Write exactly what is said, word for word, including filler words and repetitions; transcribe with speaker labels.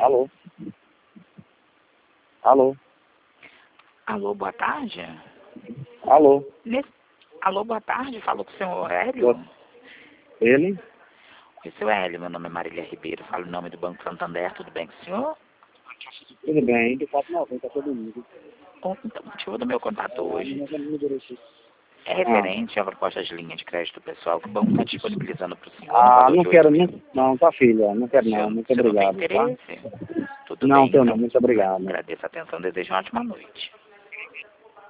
Speaker 1: Alô? Alô?
Speaker 2: Alô, boa tarde.
Speaker 1: Alô?
Speaker 2: Nesse... Alô, boa tarde. Falou com o senhor Hélio?
Speaker 1: Boa- Ele?
Speaker 2: Oi, seu Hélio. Meu nome é Marília Ribeiro. Falo em nome do Banco Santander. Tudo bem com o senhor?
Speaker 1: Tudo bem, de fato não, tá todo mundo.
Speaker 2: Bom, então, o motivo do meu contato hoje é
Speaker 1: Ah,
Speaker 2: referente à proposta de linha de crédito pessoal que o banco está disponibilizando para o senhor no
Speaker 1: ah
Speaker 2: valor
Speaker 1: não
Speaker 2: de
Speaker 1: quero,
Speaker 2: oito mil.
Speaker 1: não, não, tá filha, não
Speaker 2: O
Speaker 1: quero
Speaker 2: senhor,
Speaker 1: não, muito
Speaker 2: o senhor não tem
Speaker 1: obrigado, tá?
Speaker 2: interesse? Tudo
Speaker 1: Não,
Speaker 2: bem,
Speaker 1: tenho
Speaker 2: então.
Speaker 1: não, muito obrigado.
Speaker 2: Agradeço a atenção. Desejo uma ótima noite.